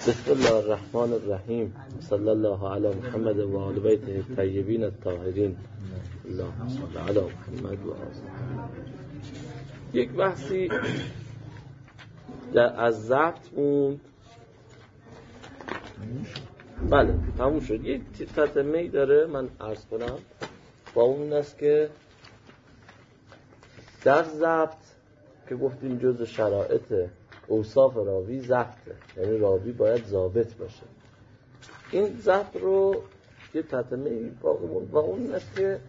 بسم الله الرحمن الرحیم صلی الله علی محمد و آل بیته الطیبین الطاهرین اللهم صل علی محمد و آل. یک بحثی از ضبط موند. بله تموم شد. یک تتمه‌ای داره من عرض کنم با اون است که در ضبط که گفتیم جز شرایط اوصاف راوی ضبطه، یعنی راوی باید ضابط باشه. این ضبط رو یه تتمه‌ای باقی موند و اون است که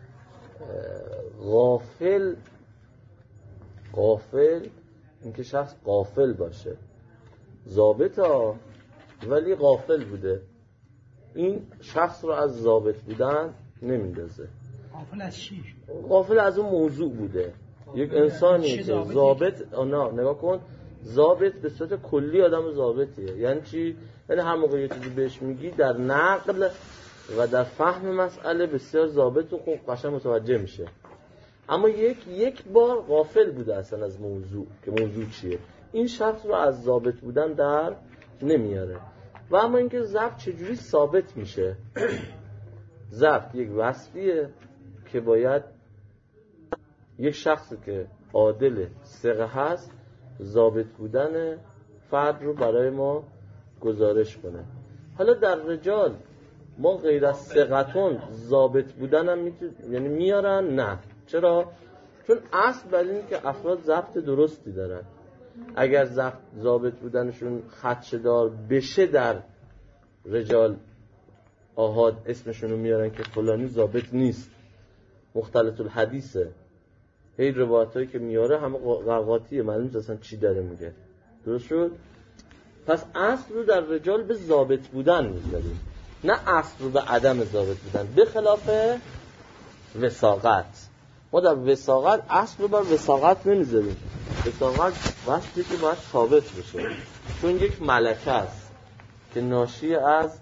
غافل اینکه شخص غافل باشه، ضابط ها ولی غافل بوده، این شخص رو از ضابط بودن نمیندازه. غافل از چی؟ غافل از اون موضوع بوده. یک انسانی که ضابط نگاه کن، ضابط به صورت کلی آدم ضابطیه. یعنی چی؟ یعنی هر موقع یه چیزی بهش میگی در نقل و در فهم مسئله بسیار ضابط و خوب قشنگ متوجه میشه. اما یک بار غافل بوده اصلا از موضوع که موضوع چیه، این شخص رو از ضابط بودن در نمیاره. و اما اینکه ضبط چجوری ثابت میشه؟ ضبط یک وصفیه که باید یک شخصی که عادل ثقه هست ضابط بودن فرد رو برای ما گزارش کنه. حالا در رجال ما غیر از ثقتون ضابط بودن هم یعنی میارن؟ نه. چرا؟ چون اصل بر این که افراد ضبط درستی دارن. اگر ضابط بودنشون خدشه‌دار بشه در رجال آحاد اسمشون رو میارن که فلانی ضابط نیست، مختلط الحدیثه. هی روایتایی که میاره همه قرقاتیه، معلوم نیست اصلا چی داره میگه. درست شد؟ پس اصل رو در رجال به ضابط بودن میذاریم، نه اصل رو به عدم ضابط بودن. به خلاف وثاقت، ما در وثاقت اصل رو بر وثاقت نمیذاریم. وثاقت وصفی که باید ثابت بشه، چون یک ملکه است که ناشی از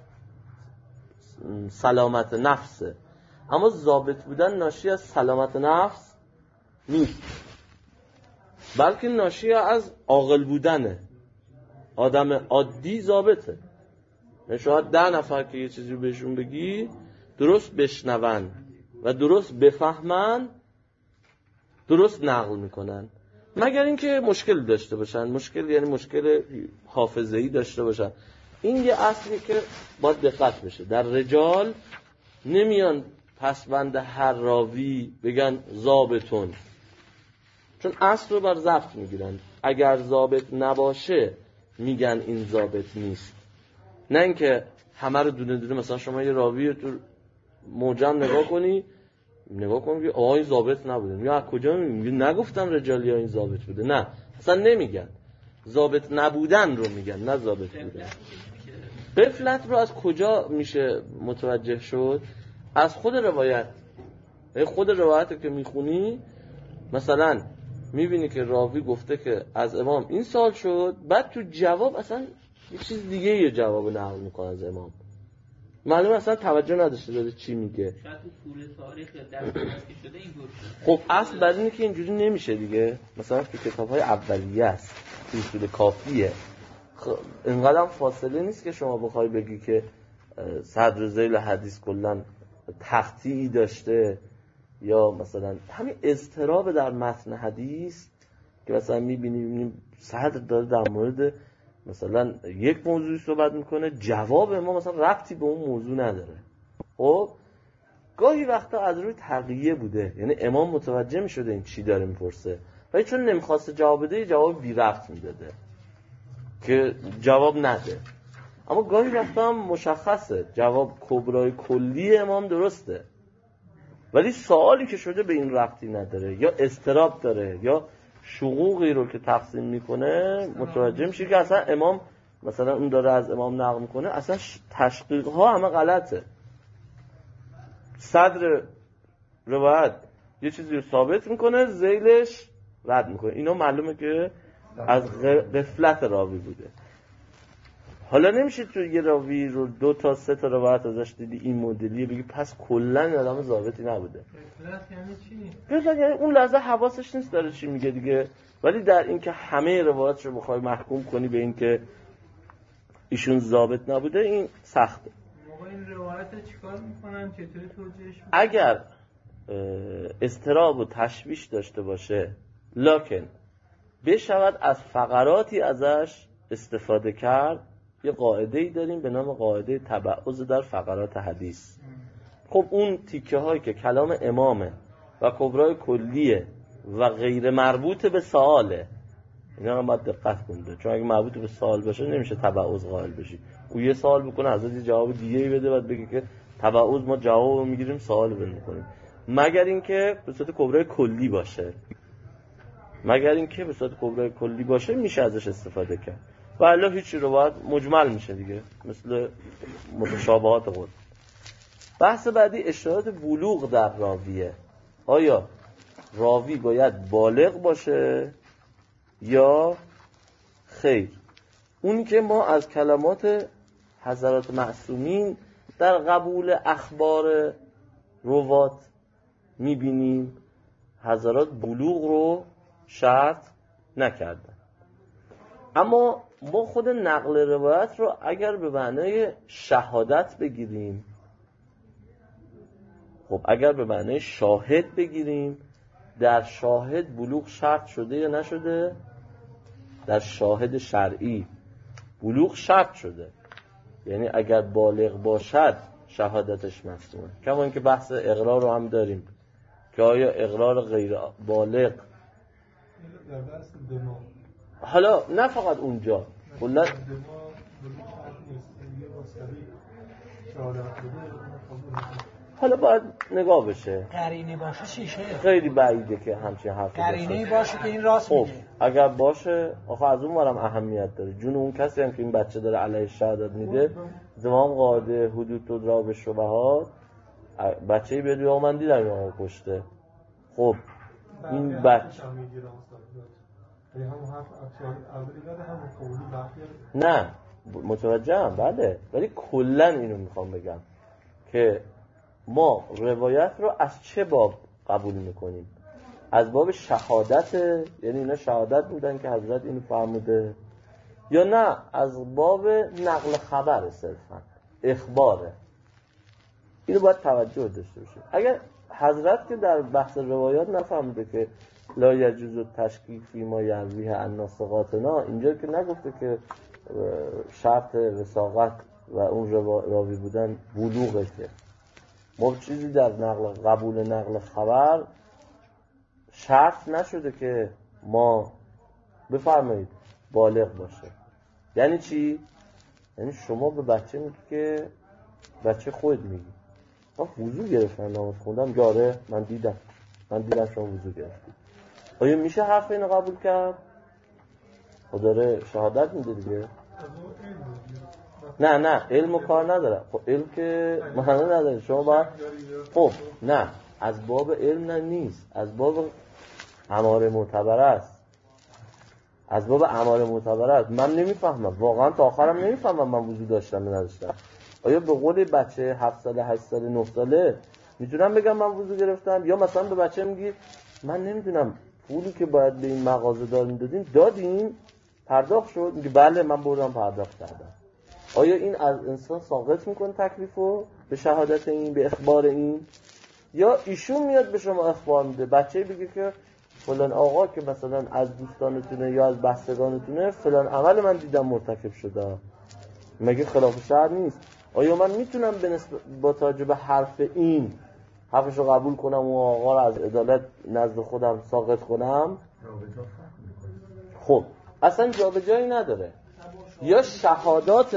سلامت نفسه. اما ضابط بودن ناشی از سلامت نفس نیست، بلکه ناشی از عاقل بودنه. آدم عادی ضابطه، شاید 10 نفر که یه چیزی بهشون بگی درست بشنون و درست بفهمن، درست نقل میکنن، مگر اینکه مشکل داشته باشن. مشکل یعنی مشکل حافظه‌ای داشته باشن. این یه اصلی که باید دقت بشه. در رجال نمیان پسوند هر راوی بگن ضابطون، چون اصل رو بر ضبط میگیرن. اگر ضابط نباشه میگن این ضابط نیست. نه اینکه همه رو دونه دونه، مثلا شما یه راوی تو موجم نگاه کنی که آقا این ضابط نبوده، یا از کجا میگی نگفتم رجالی ها این ضابط بوده؟ نه، اصلا نمیگن. ضابط نبودن رو میگن، نه ضابط بودن. غفلت رو از کجا میشه متوجه شد؟ از خود روایت. خود روایت که میخونی مثلا میبینی که راوی گفته که از امام این سوال شد، بعد تو جواب اصلا یه چیز دیگه یه جواب نقل میکنه از امام. معلومه اصلا توجه نداشته داره چی میگه. شاید تو طول تاریخ درس که شده این گفته. خب اصل بر اینه که اینجوری نمیشه دیگه. مثلا تو کتاب‌های اولیه است، تو اصول کافیه. خب اینقدر فاصله نیست که شما بخوای بگی که صدر ذیل حدیث کلا تقطیعی داشته، یا مثلا همین اضطراب در متن حدیث که مثلا میبینیم صدر داره در مورد مثلا یک موضوعی صحبت میکنه، جواب ما مثلا ربطی به اون موضوع نداره. خب گاهی وقتا از روی تقیه بوده، یعنی امام متوجه میشده این چی داره میپرسه، ولی چون نمیخواسته جواب بده جواب بی ربط میداده که جواب نده. اما گاهی وقتا هم مشخصه جواب کبرای کلی امام درسته، ولی سوالی که شده به این ربطی نداره، یا اضطراب داره، یا شقوقی رو که تقسیم میکنه متوجه میشه که اصلا امام مثلا اون داره از امام نقل میکنه، اصلا تشقیق ها همه غلطه. صدر روایت یه چیزی رو ثابت میکنه، ذیلش رد میکنه. اینا معلومه که از غفلت راوی بوده. حالا نمیشه تو یه راوی رو 2 تا 3 تا روایت ازش دیدی این مدلیه بگی پس کلا آدم ضابطی نبوده. غفلت یعنی چی؟ غفلت یعنی اون لحظه حواسش نیست داره چی میگه دیگه. ولی در این که همه روایتش رو بخوای محکوم کنی به این که ایشون ضابط نبوده این سخته. موقع این روایت رو چیکار میکنن؟ چطوری توجیهش میکنن؟ اگر اضطراب و تشویش داشته باشه لکن بشود از فقراتی ازش استفاده کرد، یه قاعده‌ای داریم به نام قاعده تبعض در فقرات حدیث. خب اون تیکه هایی که کلام امامه و کبرای کلیه و غیر مربوط به سواله، اینا هم باید دقت کنید، چون اگه مربوط به سوال باشه نمیشه تبعض قائل بشی. او یه سوال بکنه حضرت یه جواب دیگه‌ای بده بعد بگه که تبعض ما جواب میگیریم سوال بکنیم، مگر اینکه به صورت کبرای کلی باشه. مگر اینکه به صورت کبرای کلی باشه میشه ازش استفاده کرد و الا هیچی رو باید مجمل میشه دیگه، مثل متشابهات قرآن. بحث بعدی اشتراط بلوغ در راویه. آیا راوی باید بالغ باشه یا خیر؟ اونی که ما از کلمات حضرات معصومین در قبول اخبار روات میبینیم حضرات بلوغ رو شرط نکردن، اما ما خود نقل روایت رو اگر به معنای شهادت بگیریم، خب اگر به معنای شاهد بگیریم، در شاهد بلوغ شرط شده یا نشده؟ در شاهد شرعی بلوغ شرط شده، یعنی اگر بالغ باشد شهادتش مصدومه. کما اینکه بحث اقرار رو هم داریم که آیا اقرار غیر بالغ، حالا نه فقط اونجا، کلا حالا باید نگاه بشه. قرینه باشه چیشه؟ خیلی بعیده که همچین حرفی باشه. قرینه باشه که این راست میگه. اگر باشه آخه از اون ورم اهمیت داره، جون اون کسی هم که این بچه داره علیه شهادت میده، زمان قاعده حدود تدرا به شبهات، بچه‌ای بیاد یا من دیدم یا کشته، خب این بچه نه متوجهم، بله، ولی کلن اینو میخوام بگم که ما روایت رو از چه باب قبول میکنیم؟ از باب شهادت، یعنی اینا شهادت بودن که حضرت اینو فرموده، یا نه از باب نقل خبر صرفا اخباره؟ اینو باید توجه داشته باشیم. اگر حضرت که در بحث روایات نفهمیده که لا یجوز التشکیک فی ما یرویه عن ناسقاتنا، اینجا که نگفته که شرط وثاقت و اون راوی بودن بلوغه، که ما چیزی در قبول نقل خبر شرط نشده که ما بفرمایید بالغ باشه. یعنی چی؟ یعنی شما به بچه میگی که بچه خود میگی من وضو گرفتم نماز خوندم، جاره من دیدم شما وضو گرفتی. آیا میشه حرف اینو قبول کرد؟ خب داره شهادت میده دیگه. نه علم و کار نداره. خب علم که معنی نداره. شما باید خب نه از باب علم نه نیست، از باب اماره معتبر است. از باب اماره معتبر است. من نمیفهمم واقعا، تا آخرم نمیفهمم من وضو داشتم یا نداشتم. آیا به قول بچه 7 ساله 8 ساله 9 ساله میتونم بگم من وضو گرفتم؟ یا مثلا به بچه میگی من نمیدونم پولی که باید به این مغازه دار میدادیم دادیم پرداخت شد؟ میگه بله من بردم پرداخت کردم. آیا این از انسان ساقط میکنه تکلیفو به شهادت این، به اخبار این؟ یا ایشون میاد به شما اخبار میده، بچه بگه که فلان آقا که مثلا از دوستانتونه یا از بستگانتونه فلان عمل من دیدم مرتکب شده، مگه خلاف شرع نیست؟ آیا من میتونم با توجه به حرف این حرفش رو قبول کنم و آقا رو از عدالت نزد خودم ساقط کنم؟ خب اصلا جابجایی نداره. یا شهادات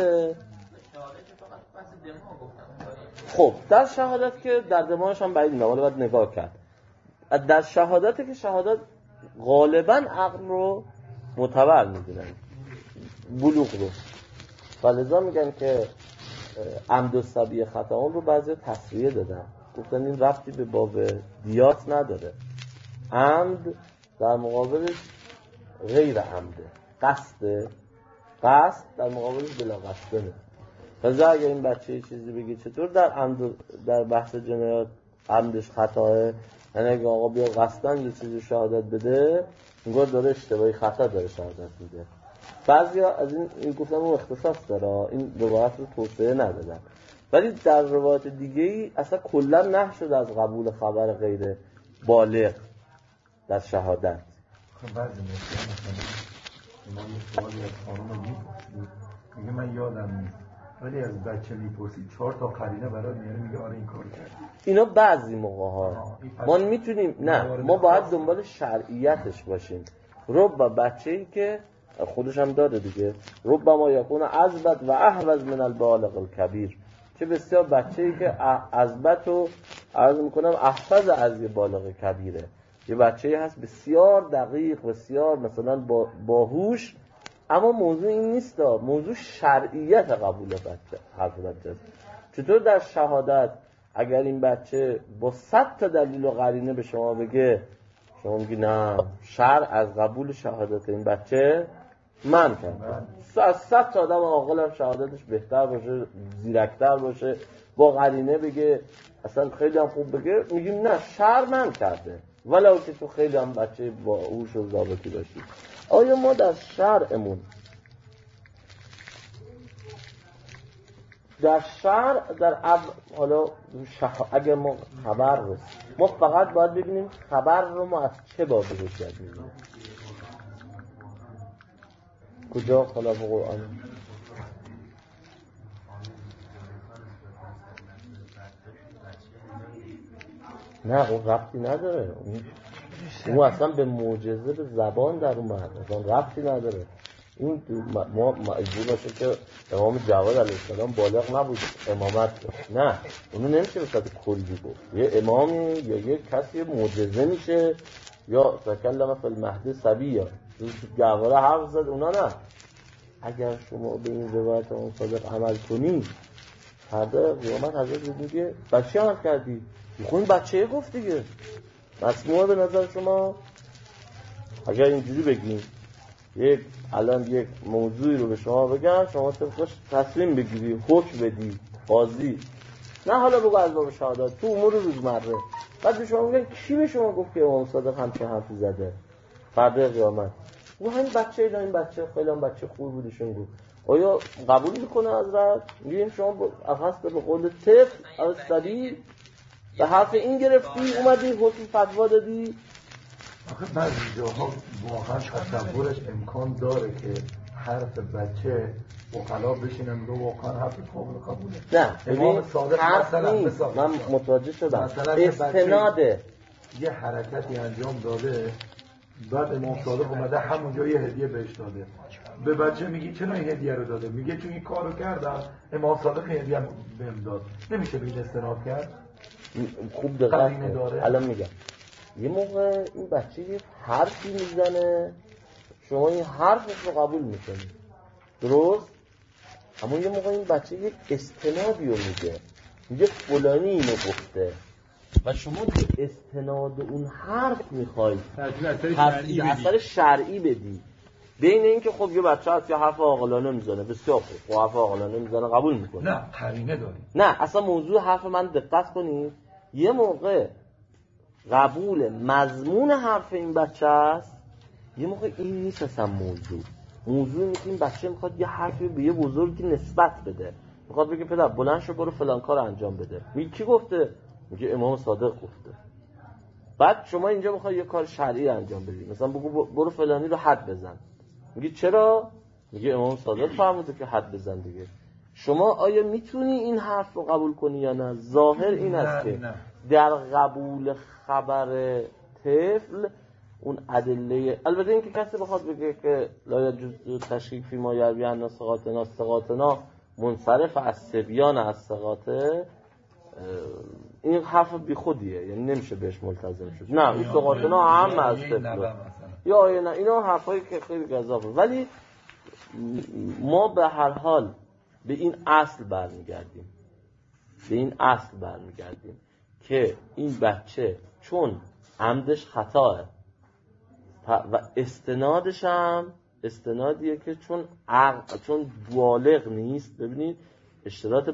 خب در شهادت که در دماغش هم بعید نمیاد، باید نگاه کرد. در شهادت که شهادت غالبا عقل رو معتبر میدونن، بلوغ رو، ولذا میگن که عمد و سبیه خطاون رو بعضی تصریح دادن، گفتن این ربطی به باب دیات نداره، عمد در مقابلش غیر عمده، قصد در مقابلش بلا قصده نه. فضا اگر این بچه یه چیزی بگه چطور در عمد، در بحث جنایات عمدش خطاه، یعنی اگه آقا بیا قصدن یه چیزی شهادت بده انگار داره اشتباهی خطا داره شهادت میده. بعضیا از این گفتم اون اختصاص داره، این روایت رو توسعه ندادن، ولی در روایت دیگه ای اصلا کلا نهی شده از قبول خبر غیر بالغ در شهادت. خب بعضی مثلا ما یه سوالی از خانم میپرسید، میگه من یادم نیست، ولی از بچه میپرسید 4 تا قرینه برای میاره، میگه آره این کار کرد. اینا بعضی موقع ها ما میتونیم، نه ما باید دنبال شرعیتش باشیم. رب بچه‌ای که خودش هم داده دیگه، رب ما یکون عزبت و احوز من البالغ الکبیر، چه بسیار بچه‌ای که عزبت رو عرض میکنم احفظ از یه بالغ کبیره. یه بچه‌ای هست بسیار دقیق، بسیار مثلا باهوش، اما موضوع این نیست، موضوع شرعیت قبول بچه حرف بچه است. چطور در شهادت اگر این بچه با 100 تا دلیل و قرینه به شما بگه، شما میگی نه، شرع از قبول شهادت این بچه من کرد. از 100 تا آدم عاقل هم شهادتش بهتر باشه، زیرکتر باشه، با قرینه بگه، اصلا خیلی هم خوب بگه، میگیم نه، شرع من کرده، ولو که تو خیلی هم بچه با هوش و ضابطی باشی. آیا ما در شرع حالا اگر ما خبر رو، ما فقط باید ببینیم خبر رو ما از چه بابی حجت می‌گیریم، کجا خلاف قرآن؟ نه اون ربطی نداره، اون اصلا به معجزه به زبان در اومد، اصلا ربطی نداره. این ما مجبور باشه که امام جواد علیه السلام بالغ نبود امامت داشت، نه اونو نمیشه به صورت کلی گفت. یه امامی یا یه کسی معجزه میشه، یا تکلم فی المهد صبیا، گواره حرف زد، اونا نه. اگر شما به این روایت اون صادق عمل کنی، فردا قیامت حضرت میگه بچه عمل کردی، میخوین بچه گفت دیگه. مسموعه به نظر شما؟ اگر اینجوری بگیم الان یک موضوعی رو به شما بگم، شما طبقش تصمیم بگیری، حکم بدی، قاضی، نه حالا بگو از باب شهادت، تو امور روزمره، بعد به شما میگن کی به شما گفت که امام صادق همچین حرفی زده؟ فردا قیامت او همین بچه اینا، این بچه خیلی هم بچه خوب بودشون بود، آیا قبول میکنه حضرت؟ میگیم شما اخص به قول طفل از صدی به حرف این گرفتی اومدی حکم فتوا دادی؟ آخه بعضی جاها واقعا تصورش امکان داره که حرف بچه وکلا بشینن رو واقعا حرف قابل قبوله. نه امام صادق مثلا من متوجه شدم استناده یه حرکتی انجام داده، بعد امام صادق اومده همونجا یه هدیه بهش داده، به بچه میگی چرا این هدیه رو داده؟ میگه چون این کارو کردم امام صادق هدیه بهم داد. نمیشه به این استناد کرد؟ خوب دقت کن، الان میگم یه موقع این بچه یه حرفی میزنه، شما این حرفش رو قبول میکنی، درست؟ اما یه موقع این بچه یک استنادی رو میگه فلانی اینو گفته و شما به استناد اون حرف میخوای اثر شرعی بدی. بین این که خب یه بچه هست یا حرف عاقلانه میزنه، بسیار خوب، حرف عاقلانه میزنه قبول میکنه، نه قرینه داریم، نه اصلا موضوع حرف من دقت کنید، یه موقع قبول مضمون حرف این بچه است، یه موقع این نیست اصلا موضوع اینه که این بچه میخواد یه حرفی به یه بزرگی نسبت بده، میخواد بگه پدر بلند شو برو فلان کار انجام بده. میگه کی گفته؟ میگه امام صادق گفته. بعد شما اینجا میخوای یه کار شرعی انجام بدی، مثلا بگو برو فلانی رو حد بزن، میگه چرا؟ میگه امام صادق فرموده که حد بزن دیگه. شما آیا میتونی این حرف رو قبول کنی یا نه؟ ظاهر این است که در قبول خبر طفل اون ادله، البته این که کسی بخواد بگه که لا یجوز تشکیک فی ما یروی عن ثقاتنا منصرف از صبیان از ثقاته، این حرف بی خودیه، یعنی نمیشه بهش ملتزم شد. نه این ثقاتنا هم از طفل یا نه، اینا حرفایی که خیلی گزافه، ولی ما به هر حال به این اصل برمیگردیم که این بچه چون عمدش خطاه و استنادش هم استنادیه که چون بالغ نیست، ببینید اشتراط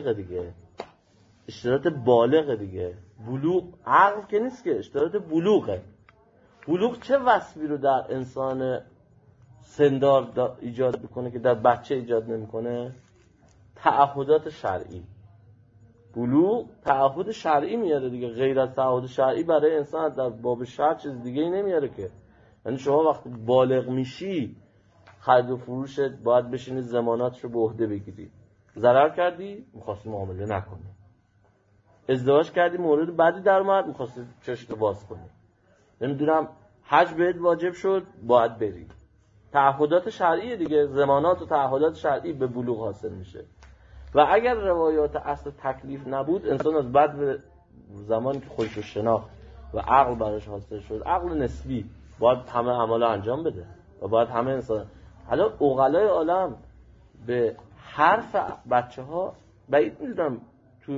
بالغ دیگه، بلوغ عقل که نیست که، اشتراط بلوغه. بلوغ چه وصفی رو در انسان سندار ایجاد میکنه که در بچه ایجاد نمیکنه؟ تعهدات شرعی. بلوغ تعهد شرعی میاره دیگه، غیر از تعهد شرعی برای انسان در باب شرع چیز دیگه ای نمیاره که. یعنی شما وقتی بالغ میشی خرید و فروشت باید بشینی ضماناتشو به عهده بگیری. ضرر کردی می‌خواستی معامله نکنی. ازدواج کردی مورد بعدی در اومد می‌خواستی چشم باز کنی. نمیدونم حج بهت واجب شد باید بری. تعهدات شرعی دیگه، ضمانات و تعهدات شرعی به بلوغ حاصل میشه. و اگر روایات اصل تکلیف نبود انسان از بعد به زمانی که خودش رو شناخت و عقل براش حاصل شد، عقل نسبی، باید همه اعمال انجام بده و باید همه انسان. حالا عقلای عالم به حرف بچه‌ها بعید می‌دونم توی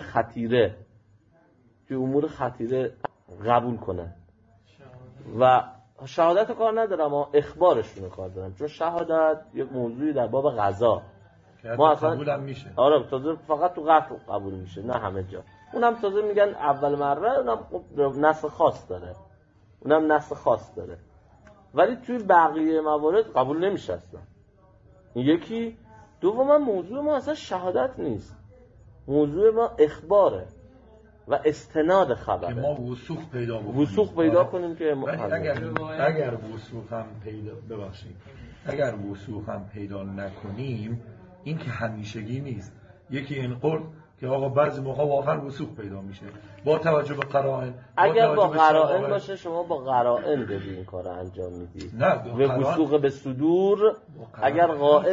امور خطیره قبول کنن و شهادت کار ندارم اما اخبارشون کار دارم، چون شهادت یک موضوعی در باب قضا ما اصلا قبولم میشه. آره تازه فقط تو قتل قبول میشه، نه همه جا. اونم تازه میگن اول مره، اونم نص خاص داره، ولی توی بقیه موارد قبول نمیشه اصلا. یکی دوم موضوع ما اصلا شهادت نیست، موضوع ما اخباره و استناد خبره که ما وثوق پیدا کنیم که اگر وثوق هم پیدا نکنیم، این که همیشگی نیست. یکی این قرد که آقا بعضی موقع واقعا وثوق پیدا میشه با توجه به قرائن. اگر با قرائن باشه شما با قرائن داری این کار انجام میدی. نه به وثوق به صدور اگر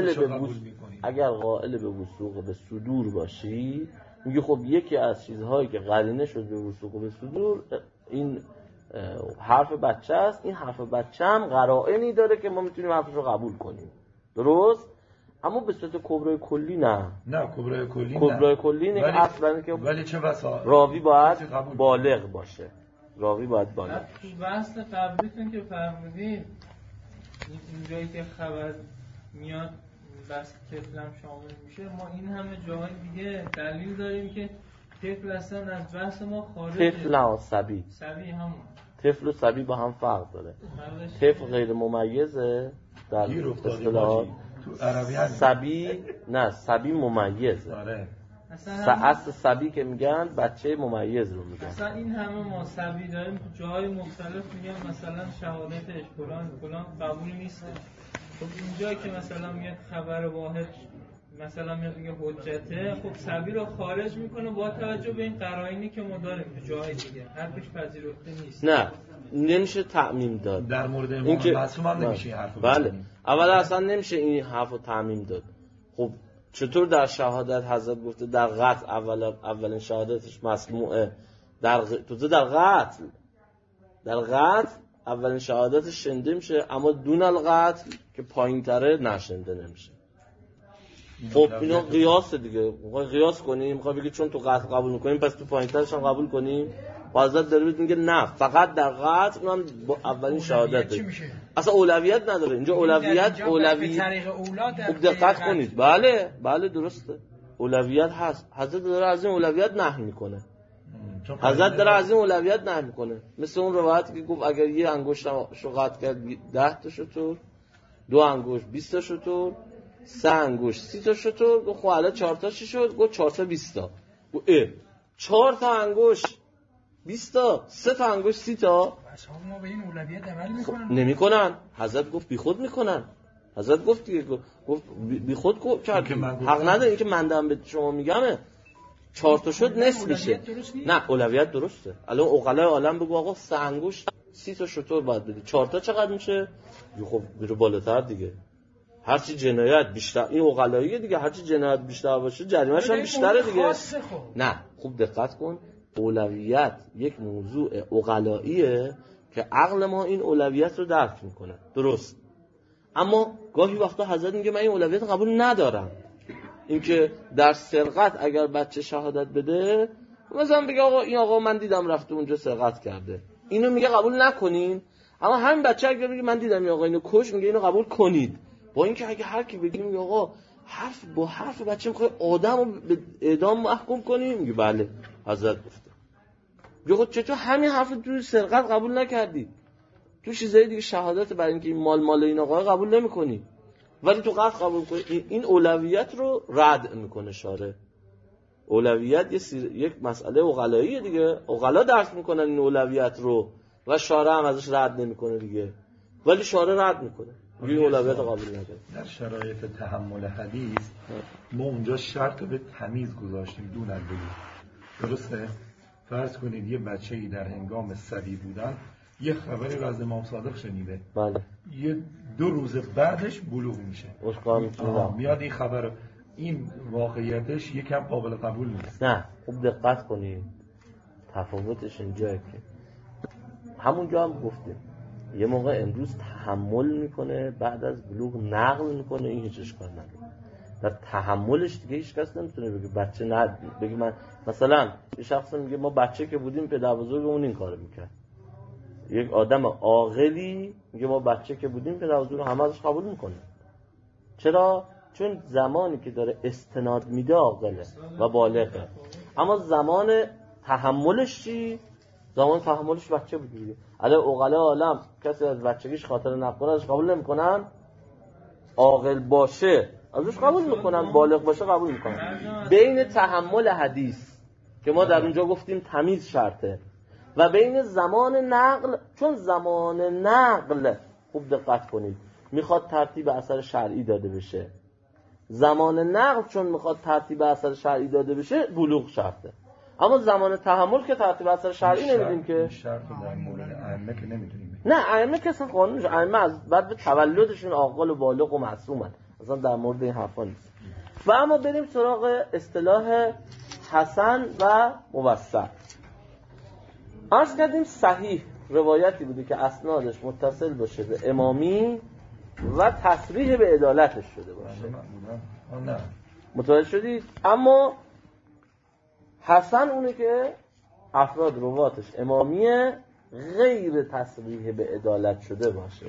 قائل به وثوق به صدور باشی میگه خب یکی از چیزهایی که قرینه شد به وثوق به صدور این حرف بچه است. این حرف بچه هم قرائنی داره که ما میتونیم حرفش رو قبول کنیم، درست؟ اما به صورت کبرای کلی نه کبرای کلی نه اصلا که ولی چه بسا راوی باید بالغ باشه. تو بحث قبلیتون که فرمودید اینجایی که خبر میاد بس طفلم شامل میشه، ما این همه جاهای دیگه دلیل داریم که طفل اصلا از بحث ما خارجه. طفل نه صبی همون. طفل و صبی با هم فرق داره. طفل غیر ممیزه در اصطلاح صبی ممیزه. آره. اصل صبی که میگن بچه ممیز رو میگن. اصلا این همه ما صبی داریم تو جاهای مختلف میگن مثلا شهادتش فلان قبول نیست. خب اینجایی که مثلا میاد خبر واحد مثلا میاد میگه حجته، خب صبی رو خارج میکنه با توجه به این قرائنی که ما داریم تو جاهای دیگه. حرفش پذیرفته نیست. نه نمیشه تعمیم داد در مورد امام معصوم هم نمیشه این حرفو بله اول اصلا نمیشه این حرفو تعمیم داد. خب چطور در شهادت حضرت گفته در قتل اولین شهادتش مسموعه، در قتل اولین شهادتش شنیده میشه، اما دون القتل که پایین تره نشنیده نمیشه. خب اینا قیاس دیگه، میخوای قیاس کنیم، میخوای بگی چون تو قتل قبول میکنیم پس تو پایین ترش هم قبول کنیم. حضرت داره میگه نه فقط در قتل اونم اولین شهادته. اصلا اولویت نداره اینجا. اولویت خوب دقت کنید. بله درسته اولویت هست. حضرت داره از این اولویت نهی میکنه. مثل اون روایتی که گفت اگر یه انگشت شو قطع کرد 10 تا شتر، 2 انگشت 20 تا شتر، 3 انگشت 30 تا شتر. گفت خب الان 4 تا چی شد؟ گفت 4 تا 20 تا. گفت 4 تا انگشت 20 تا، 3 تا انگشت 30 تا. اصحاب ما به این اولویت عمل نمیکنن. حضرت گفت بیخود میکنن. حضرت گفت دیگه، گفت بیخود کرد. حق نداره این که من دارم به شما میگم 4 تا شد نصف میشه. نه اولویت درسته. الان عقلای عالم بگو آقا 3 انگشت 30 تا شتر باید بدی، 4 تا چقدر میشه؟ خب میره بالاتر دیگه. هرچی جنایت بیشتر، این عقلاییه دیگه، هرچی جنایت بیشتر باشه جریمه‌ش هم بیشتره دیگه. نه خوب دقت کن، اولویت یک موضوع عقلاییه که عقل ما این اولویت رو درک میکنه، درست؟ اما گاهی وقتا حضرت میگه من این اولویت قبول ندارم. اینکه در سرقت اگر بچه شهادت بده، مثلا بگه آقا این آقا من دیدم رفته اونجا سرقت کرده، اینو میگه قبول نکنین. اما همین بچه اگر بگه من دیدم این آقا اینو کش، میگه اینو قبول کنید. با اینکه اگه هر کی بگه میگه آقا حرف بچه میخوای آدمو به اعدام محکوم کنی، میگه بله حضرت گفته. میگه خب چطور همین حرف توی سرقت قبول نکردی؟ تو چیزای دیگه شهادت برای اینکه این مال این آقا قبول نمی‌کنی، ولی تو قصد قبول کنی. این اولویت رو رد میکنه شارع. اولویت یک مسئله عقلاییه دیگه، عقلا درس میکنن این اولویت رو و شارع هم ازش رد نمیکنه دیگه، ولی شارع رد میکنه، این اولویت قابل نداره. در شرایط تحمل حدیث ما اونجا شرط به تمیز گذاشتیم دون البلوغ. درسته؟ فرض کنید یه بچه‌ای در هنگام صبی بودن یه خبری رو از امام صادق شنیده، بله، یه 2 روز بعدش بلوغ میشه، میاد این خبر، این واقعیتش یکم قابل قبول نیست. نه خوب دقت کنید، تفاوتش اینجاست که همونجا هم گفتیم یه موقع امروز تحمل میکنه، بعد از بلوغ نقل میکنه، این هیچ اشکال نداره. در تحملش دیگه هیچ کس نمیتونه بگه بچه نه، بگه من مثلا یه شخص میگه ما بچه که بودیم پدر بزرگمون این کارو میکرد. یک آدم عاقلی میگه ما بچه که بودیم پدر بزرگ همه ازش قبول میکنه. چرا؟ چون زمانی که داره استناد میده عاقله و بالغه. اما زمان تحملش چی؟ زمان تحملش بچه بود دیگه. الان عقلا عالم کسی از بچگیش خاطر نکنه ازش قبول نمیکنن، عاقل باشه ازش قبول میکنن، بالغ باشه قبول میکنن. بین تحمل حدیث که ما در اونجا گفتیم تمیز شرطه و بین زمان نقل، چون زمان نقل خوب دقت کنید میخواد ترتیب اثر شرعی داده بشه، زمان نقل چون میخواد ترتیب اثر شرعی داده بشه بلوغ شرطه. اما زمان تحمل که ترتیب اثر شرعی نمیدیم که شرط در مورد ائمه که نمیدونیم. نه ائمه که اصلا قانونش، ائمه از بعد به تولدشون عاقل و بالغ و معصومن، اصلا در مورد این حرفا نیست. و اما بریم سراغ اصطلاح حسن و موثق. عرض کردیم صحیح روایتی بوده که اسنادش متصل باشه به امامی و تصریح به عدالتش شده باشه. نه متوجه شدید؟ اما حسن اونه که افراد رواتش امامیه غیر تصریح به عدالت شده باشه،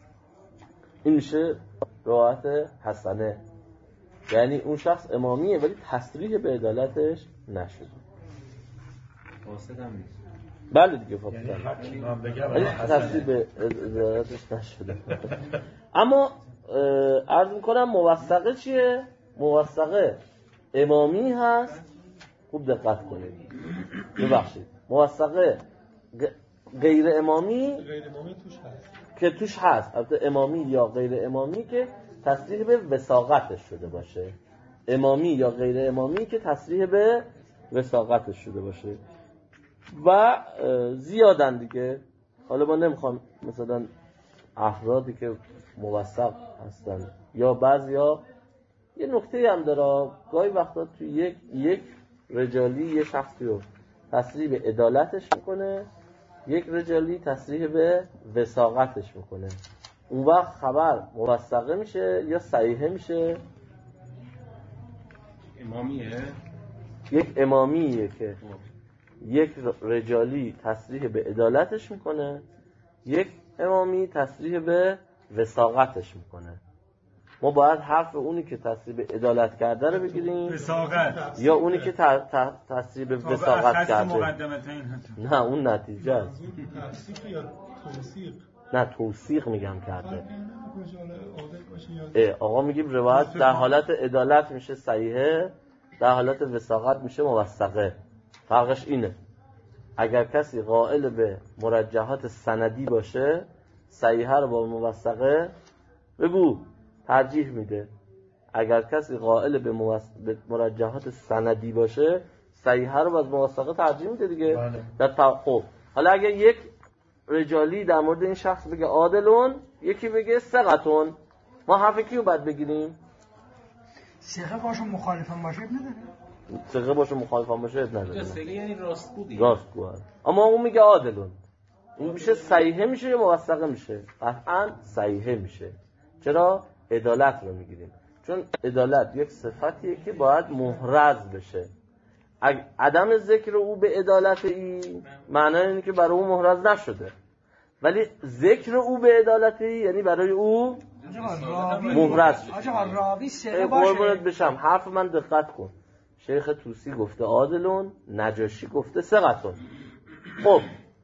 این میشه روایت حسنه، یعنی اون شخص امامیه ولی تصریح به عدالتش نشده. فاسد هم نیست. بله دیگه فاسد یعنی حقی من بگم ولی تصریح به عدالتش نشده. اما عرض میکنم موثقه چیه؟ موثقه امامی هست، خوب دقت کنید ببخشید، موثقه غیر امامی توش هست که توش هست، البته امامی یا غیر امامی که تصریح به وثاقتش شده باشه، امامی یا غیر امامی که تصریح به وثاقتش شده باشه و زیادن دیگه. حالا ما نمیخوام مثلا افرادی که موثق هستن یا بعضیا یه نکته هم داره، گاهی وقتا تو یک رجالی یه شخصی رو تصریح به عدالتش میکنه، یک رجالی تصریح به وثاقتش میکنه، اون وقت خبر موثقه میشه یا صحیحه میشه؟ امامیه؟ یک امامیه که یک رجالی تصریح به عدالتش میکنه، یک امامی تصریح به وثاقتش میکنه. ما باید حرف اونی که تصریح به عدالت کرده رو بگیریم وثاقت یا اونی که تصریح به وثاقت کرده؟ نه اون نتیجه است. توصیق یا توصیق؟ نه توصیق میگم کرده. آقا میگیم روایت در حالت عدالت میشه صحیحه، در حالت وثاقت میشه موثقه. فرقش اینه، اگر کسی قائل به مرجحات سندی باشه صحیحه رو با موثقه بگو ترجیح میده، اگر کسی قائل به مرجحات سندی باشه صحیحه رو با موثقه ترجیح میده دیگه. در خب حالا اگر یک رجالی در مورد این شخص بگه عادلون، یکی بگه ثقتون، ما حرف کیو باید بگیریم؟ ثقه باشه مخالفم باشه نداره، ثقه باشه مخالفم باشه نداره، ثقه یعنی راستگویی. راستگو. اما اون میگه عادلون، این میشه صحیحه میشه یا موثقه میشه؟ قطعا صحیحه میشه. چرا؟ عدالت رو میگیریم، چون عدالت یک صفتیه که باید محرز بشه. عدم ذکر او به عدالت این معنی اینه که برای او محرز نشده، ولی ذکر او به عدالت این یعنی برای او محرز شده. آجا راوی ثقه باشه. قربونت بشم، حرف من دقت کن. شیخ طوسی گفته عادلون، نجاشی گفته ثقتون. خب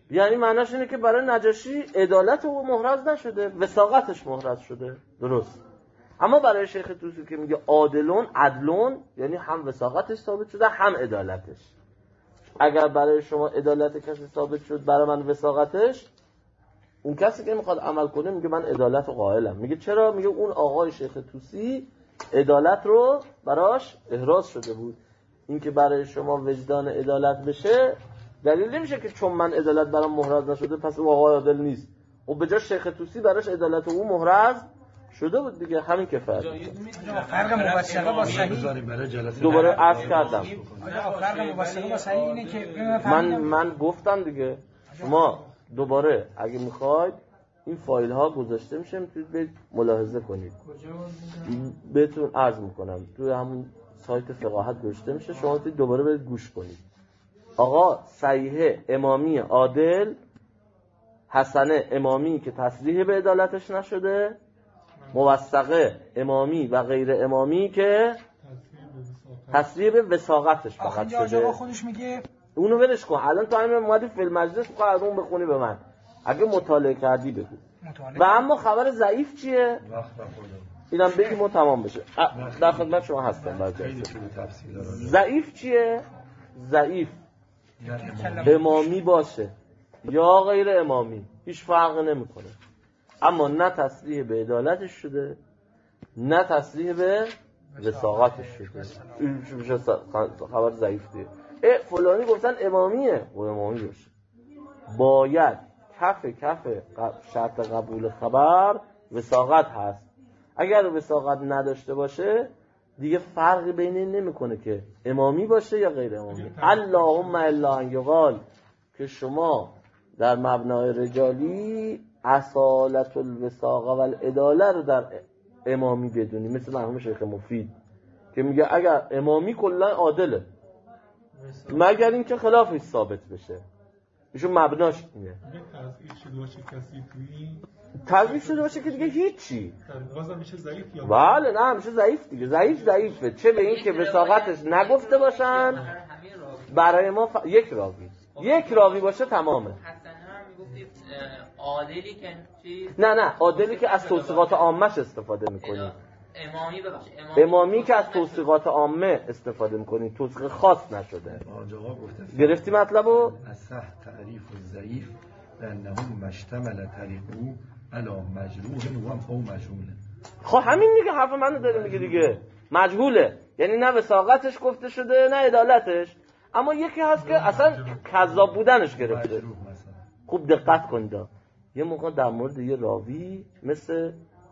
یعنی معناش اینه که برای نجاشی عدالت او محرز نشده، وثاقتش محرز شده. درست. اما برای شیخ طوسی که میگه عادلون، عدلون، یعنی هم وثاقتش ثابت شده هم عدالتش. اگر برای شما عدالت کسی ثابت شد، برای من وثاقتش، اون کسی که میخواد عمل کنه میگه من عدالت قائلم. میگه چرا؟ میگه اون آقای شیخ طوسی عدالت رو براش احراز شده بود. این که برای شما وجدان عدالت بشه دلیل نمیشه که چون من عدالت برام محرز نشده پس اون آقای عادل نیست. و به جای شیخ طوسی براش عدالت او محرز شده بود دیگه. همین کفایت. فرق موثقه با صحیح دوباره عرض کردم. فرق موثقه با صحیح اینه که من گفتم دیگه. شما دوباره اگه میخواید این فایل ها گذاشته میشه، میتونید برید ملاحظه کنید. بهتون عرض میکنم توی همون سایت فقاهت گذاشته میشه، شما میتونید دوباره برید گوش کنید. آقا صحیح امامی عادل، حسنه امامی که تصریح به عدالتش نشده، موثقه امامی و غیر امامی که تصریح به وثاقتش فقط شده. آقا خودش میگه اونو ولش کن. الان تو همین اومدی فیلم مجلس میخوای از اون بخونی به من. اگه مطالعه کردی بگو. و اما خبر ضعیف چیه؟ اینم بگیم و تمام بشه. در خدمت شما هستم. ضعیف چیه؟ ضعیف امامی باشه یا غیر امامی هیچ فرق نمیکنه، اما نه تصریح به عدالتش شده نه تصریح به وثاقتش شده. این میشه خبر ضعیف دیگه. فلانی گفتن امامیه و امامی باشه. باید کف شرط قبول خبر وثاقت هست. اگر وثاقت نداشته باشه دیگه فرقی بین این نمیکنه که امامی باشه یا غیر امامی. اللهم الا ان یقال که شما در مبنای رجالی اصالت الوثاقه و العداله رو در امامی بدونی، مثل مرحوم شیخ مفید که میگه اگر امامی کلا عادله مگر اینکه خلافش ثابت بشه. ایشون مبناش اینه. تضعیف شده باشه که دیگه هیچی. میشه ضعیف یا بله نه میشه ضعیف دیگه. ضعیفه چه به این که وثاقتش نگفته باشن برای ما یک راوی باشه تمامه. عادلی که چی؟ نه عادلی که از توصیقات عامش استفاده میکنی. امامی که از توصیقات عامه استفاده میکنی، توصیق خاص نشده. گرفتی مطلبو؟ اصح تعریف الضعیف لانه مشتمل طریقه علی مجروح و او مجهوله. خب همین دیگه حرف منو داره میگه دیگه. مجهوله یعنی نه وثاقتش گفته شده نه عدالتش، اما یکی هست که اصلا کذاب بودنش گرفته. خوب دقت کنید. یه موقع در مورد یه راوی مثل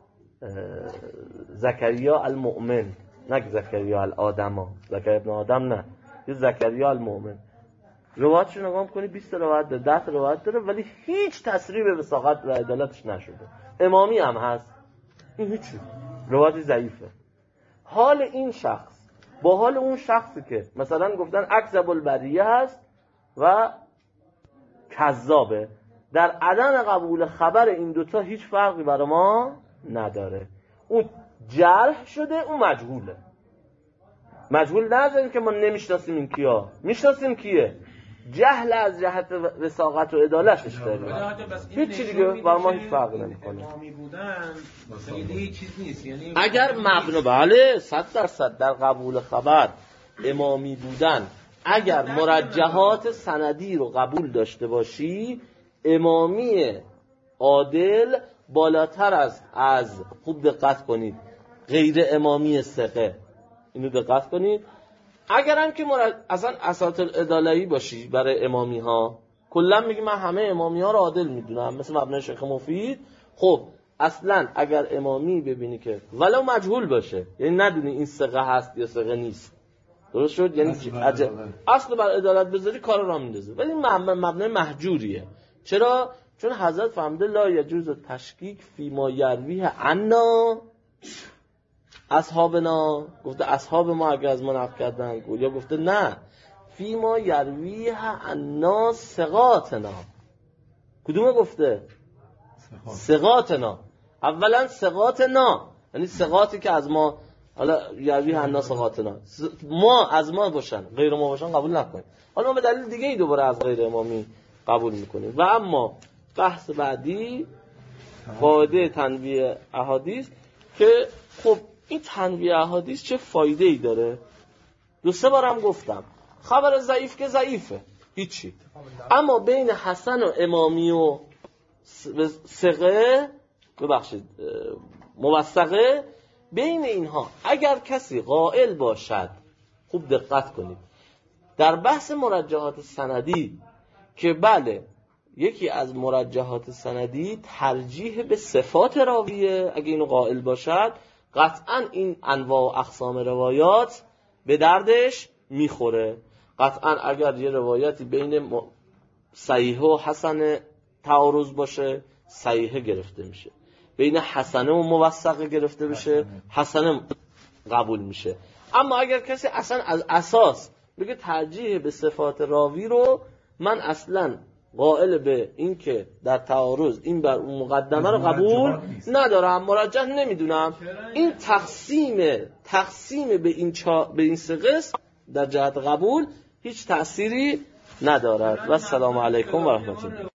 زکریا المؤمن، نه زکریا الادم، زکریا ابن آدم نه، یه زکریا المؤمن روایتش نگاه کنی 20 روایت داره، 10 روایت داره، ولی هیچ تصریح به وثاقت و عدالتش نشده. امامی هم هست، این هیچی، روایت ضعیفه. حال این شخص با حال اون شخصی که مثلا گفتن اکذب البریه هست و کذابه، در عدم قبول خبر این دوتا هیچ فرقی برای ما نداره. اون جرح شده، اون مجهوله. مجهول نذاریم که ما نمیشناسیم این کیا، میشناسیم کیه. جهل از جهت وثاقت و عدالتش داریم، هیچ چیزی دیگه برای ما هیچ فرقی نمیکنه. امامی بودن خیلی چیز نیست. یعنی اگر مبنا بله 100% در قبول خبر امامی بودن، اگر مرجحات سندی رو قبول داشته باشی، امامی عادل بالاتر از خوب دقت کنید غیر امامی ثقه. اینو دقت کنید. اگر هم که اصلا اساطیل عدالتی باشی برای امامی ها، کلا میگی من همه امامی ها رو عادل میدونم مثل مبنای شیخ مفید، خب اصلا اگر امامی ببینی که ولو مجهول باشه، یعنی ندونی این ثقه هست یا ثقه نیست، درست شد؟ یعنی اصل بر عدالت بذاری کار را میندازه، ولی مبنای محجوریه. چرا؟ چون حضرت فرموده لا یجوز تشکیک فی ما یرویه عنا اصحابنا، گفته اصحاب ما اگر از ما نقل کردن، یا گفته نه فی ما یرویه عنا ثقاتنا. کدومه گفته؟ ثقاتنا. اولا ثقاتنا یعنی ثقاتی که از ما، حالا یرویه عنا ثقاتنا، ما از ما باشن غیر ما باشن قبول نکنید. حالا ما به دلیل دیگه ای دوباره از غیر امامی قبول میکنیم. و اما بحث بعدی فایده تنویع احادیث که خب این تنویع احادیث چه فایده ای داره. 2-3 بارم گفتم خبر ضعیف که ضعیفه هیچی، اما بین حسن و امامی و ثقه موثقه، بین اینها اگر کسی قائل باشد، خوب دقت کنید در بحث مرجحات سندی که بله یکی از مرجحات سندی ترجیح به صفات راویه، اگه اینو قائل باشد قطعا این انواع و اقسام روایات به دردش میخوره. قطعا اگر یه روایتی بین صحیح و حسن تعارض باشه صحیح گرفته میشه، بین حسنه و موثقه گرفته بشه حسنه قبول میشه. اما اگر کسی اصلا از اساس بگه ترجیح به صفات راوی رو من اصلا قائل به این که در تعارض این بر اون مقدمه رو قبول ندارم، مرجح نمیدونم، این تقسیم به این سه قسم در جهت قبول هیچ تأثیری ندارد. و السلام علیکم و رحمت الله.